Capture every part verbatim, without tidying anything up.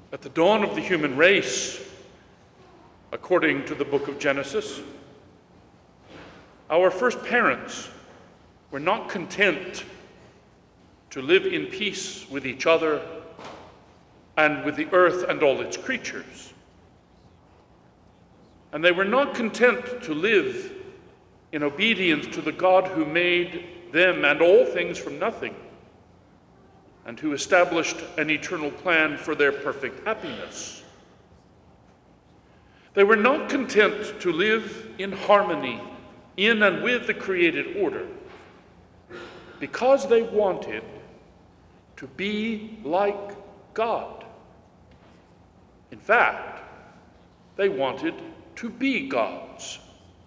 At the dawn of the human race, according to the book of Genesis, our first parents were not content to live in peace with each other and with the earth and all its creatures. And they were not content to live in obedience to the God who made them and all things from nothing, and who established an eternal plan for their perfect happiness. They were not content to live in harmony in and with the created order, because they wanted to be like God. In fact, they wanted to be gods.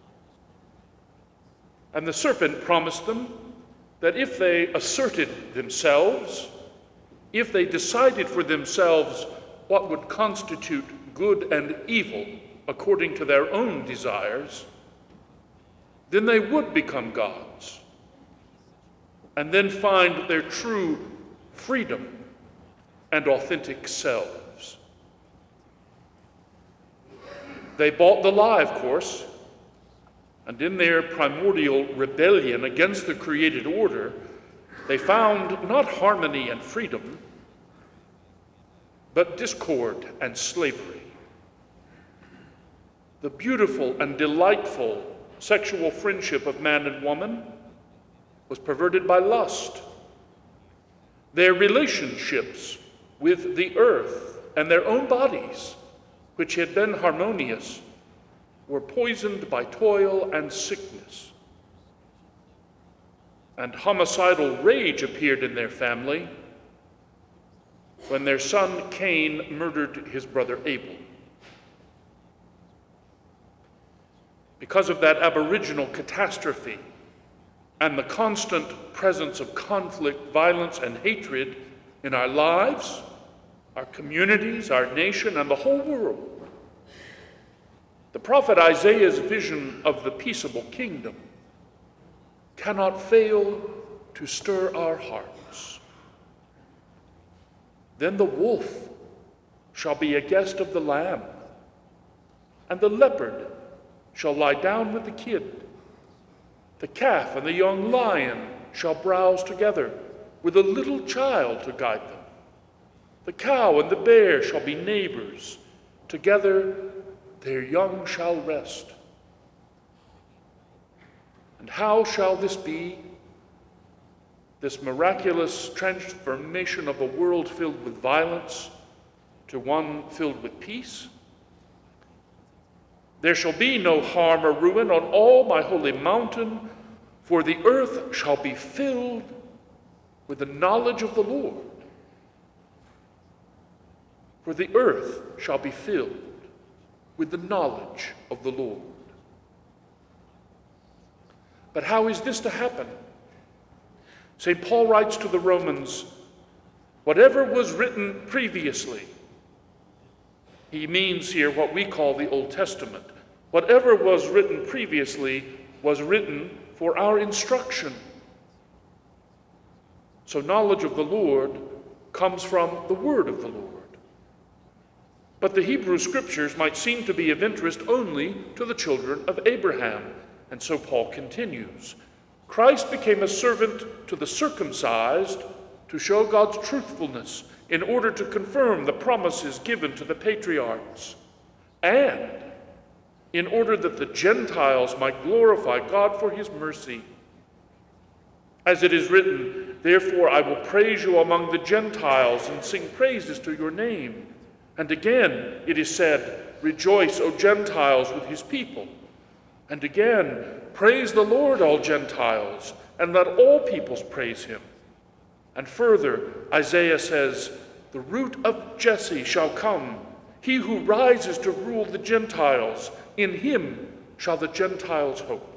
And the serpent promised them that if they asserted themselves, if they decided for themselves what would constitute good and evil according to their own desires, then they would become gods, and then find their true freedom and authentic selves. They bought the lie, of course, and in their primordial rebellion against the created order, they found not harmony and freedom, but discord and slavery. The beautiful and delightful sexual friendship of man and woman was perverted by lust. Their relationships with the earth and their own bodies, which had been harmonious, were poisoned by toil and sickness. And homicidal rage appeared in their family when their son Cain murdered his brother Abel. Because of that aboriginal catastrophe and the constant presence of conflict, violence, and hatred in our lives, our communities, our nation, and the whole world, the prophet Isaiah's vision of the peaceable kingdom cannot fail to stir our hearts. Then the wolf shall be a guest of the lamb, and the leopard shall lie down with the kid. The calf and the young lion shall browse together, with a little child to guide them. The cow and the bear shall be neighbors. Together their young shall rest. And how shall this be, this miraculous transformation of a world filled with violence to one filled with peace? There shall be no harm or ruin on all my holy mountain, for the earth shall be filled with the knowledge of the Lord. For the earth shall be filled with the knowledge of the Lord. But how is this to happen? Saint Paul writes to the Romans, whatever was written previously, he means here what we call the Old Testament. Whatever was written previously was written for our instruction. So knowledge of the Lord comes from the word of the Lord. But the Hebrew scriptures might seem to be of interest only to the children of Abraham. And so Paul continues, Christ became a servant to the circumcised to show God's truthfulness in order to confirm the promises given to the patriarchs, and in order that the Gentiles might glorify God for his mercy. As it is written, therefore I will praise you among the Gentiles and sing praises to your name. And again it is said, rejoice, O Gentiles, with his people. And again, praise the Lord, all Gentiles, and let all peoples praise him. And further, Isaiah says, the root of Jesse shall come, he who rises to rule the Gentiles. In him shall the Gentiles hope.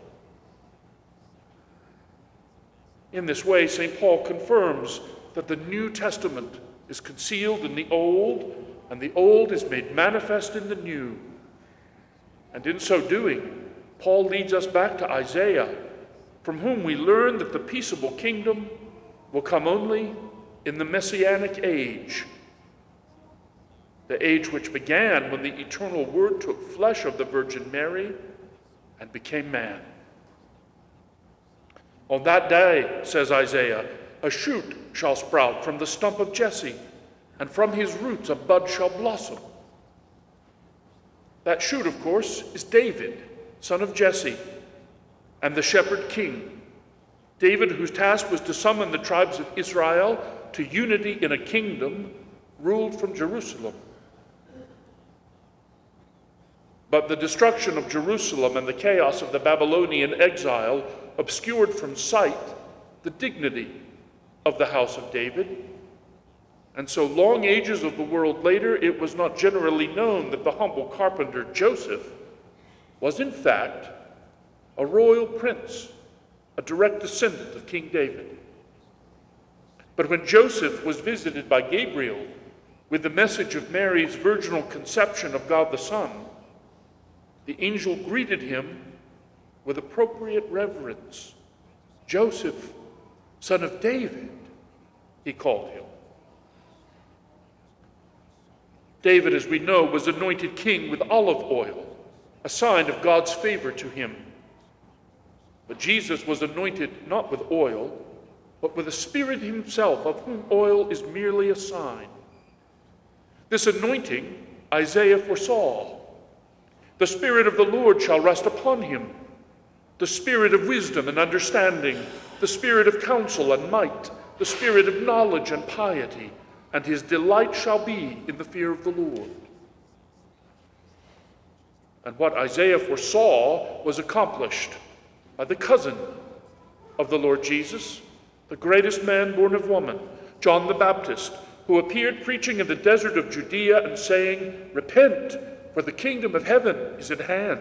In this way, Saint Paul confirms that the New Testament is concealed in the Old, and the Old is made manifest in the New. And in so doing, Paul leads us back to Isaiah, from whom we learn that the peaceable kingdom will come only in the Messianic age. the age which began when the eternal Word took flesh of the Virgin Mary and became man. On that day, says Isaiah, a shoot shall sprout from the stump of Jesse, and from his roots a bud shall blossom. That shoot, of course, is David, son of Jesse, and the shepherd king. David, whose task was to summon the tribes of Israel to unity in a kingdom ruled from Jerusalem. But the destruction of Jerusalem and the chaos of the Babylonian exile obscured from sight the dignity of the house of David. And so long ages of the world later, it was not generally known that the humble carpenter Joseph was in fact a royal prince, a direct descendant of King David. But when Joseph was visited by Gabriel with the message of Mary's virginal conception of God the Son, the angel greeted him with appropriate reverence. Joseph, son of David, he called him. David, as we know, was anointed king with olive oil, a sign of God's favor to him. But Jesus was anointed not with oil, but with the Spirit himself, of whom oil is merely a sign. This anointing Isaiah foresaw. The Spirit of the Lord shall rest upon him, the Spirit of wisdom and understanding, the Spirit of counsel and might, the Spirit of knowledge and piety, and his delight shall be in the fear of the Lord. And what Isaiah foresaw was accomplished by the cousin of the Lord Jesus, the greatest man born of woman, John the Baptist, who appeared preaching in the desert of Judea and saying, "Repent, for the kingdom of heaven is at hand."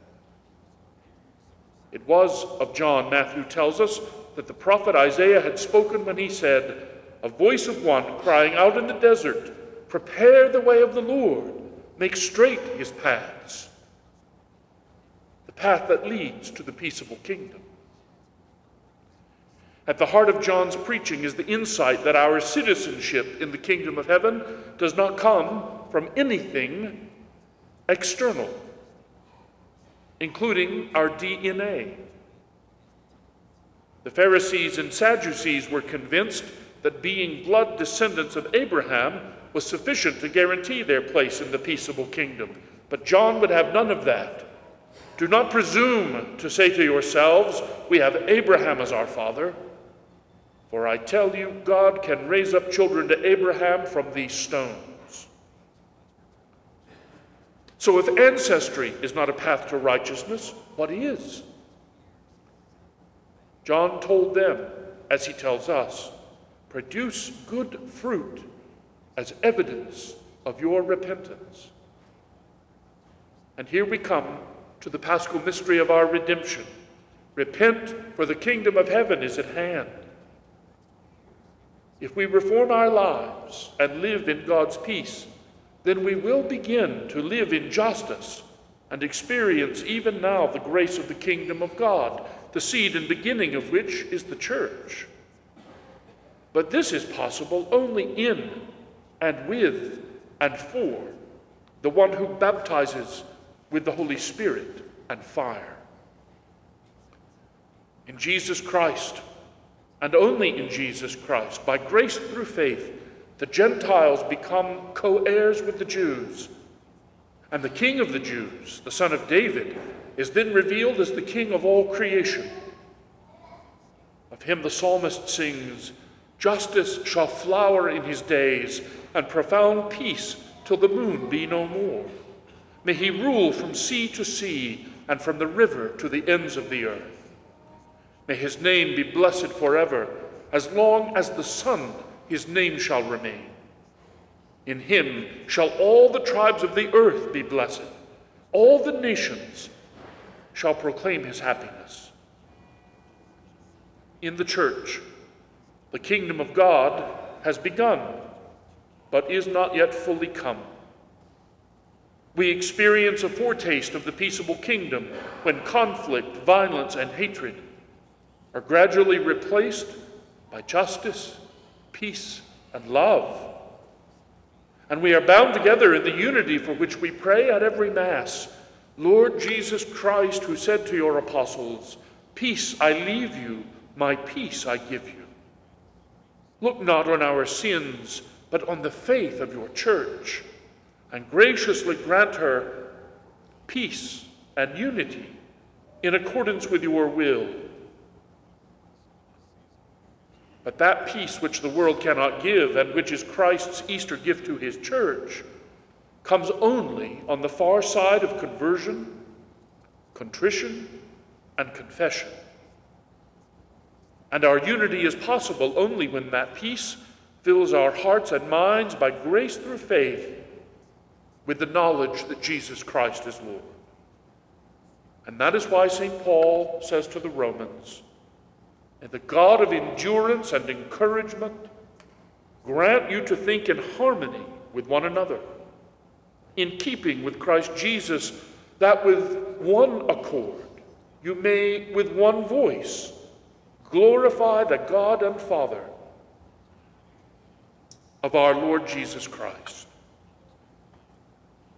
It was of John, Matthew tells us, that the prophet Isaiah had spoken when he said, "A voice of one crying out in the desert, prepare the way of the Lord, make straight his paths." The path that leads to the peaceable kingdom. At the heart of John's preaching is the insight that our citizenship in the kingdom of heaven does not come from anything external, including our D N A. The Pharisees and Sadducees were convinced that being blood descendants of Abraham was sufficient to guarantee their place in the peaceable kingdom. But John would have none of that. Do not presume to say to yourselves, "We have Abraham as our father." For I tell you, God can raise up children to Abraham from these stones. So if ancestry is not a path to righteousness, what is? John told them, as he tells us, "Produce good fruit as evidence of your repentance." And here we come to the paschal mystery of our redemption. Repent, for the kingdom of heaven is at hand. If we reform our lives and live in God's peace, then we will begin to live in justice and experience even now the grace of the kingdom of God, the seed and beginning of which is the church. But this is possible only in and with and for the one who baptizes with the Holy Spirit and fire. In Jesus Christ, and only in Jesus Christ, by grace through faith, the Gentiles become co-heirs with the Jews. And the King of the Jews, the Son of David, is then revealed as the King of all creation. Of him the psalmist sings, "Justice shall flower in his days, and profound peace till the moon be no more. May he rule from sea to sea, and from the river to the ends of the earth. May his name be blessed forever. As long as the sun, his name shall remain. In him shall all the tribes of the earth be blessed. All the nations shall proclaim his happiness." In the church, the kingdom of God has begun, but is not yet fully come. We experience a foretaste of the peaceable kingdom when conflict, violence, and hatred are gradually replaced by justice, peace, and love. And we are bound together in the unity for which we pray at every Mass. Lord Jesus Christ, who said to your apostles, "Peace I leave you, my peace I give you." Look not on our sins, but on the faith of your church, and graciously grant her peace and unity in accordance with your will. But that peace which the world cannot give, and which is Christ's Easter gift to his church, comes only on the far side of conversion, contrition, and confession. And our unity is possible only when that peace fills our hearts and minds by grace through faith with the knowledge that Jesus Christ is Lord. And that is why Saint Paul says to the Romans, "And the God of endurance and encouragement grant you to think in harmony with one another, in keeping with Christ Jesus, that with one accord you may with one voice glorify the God and Father of our Lord Jesus Christ."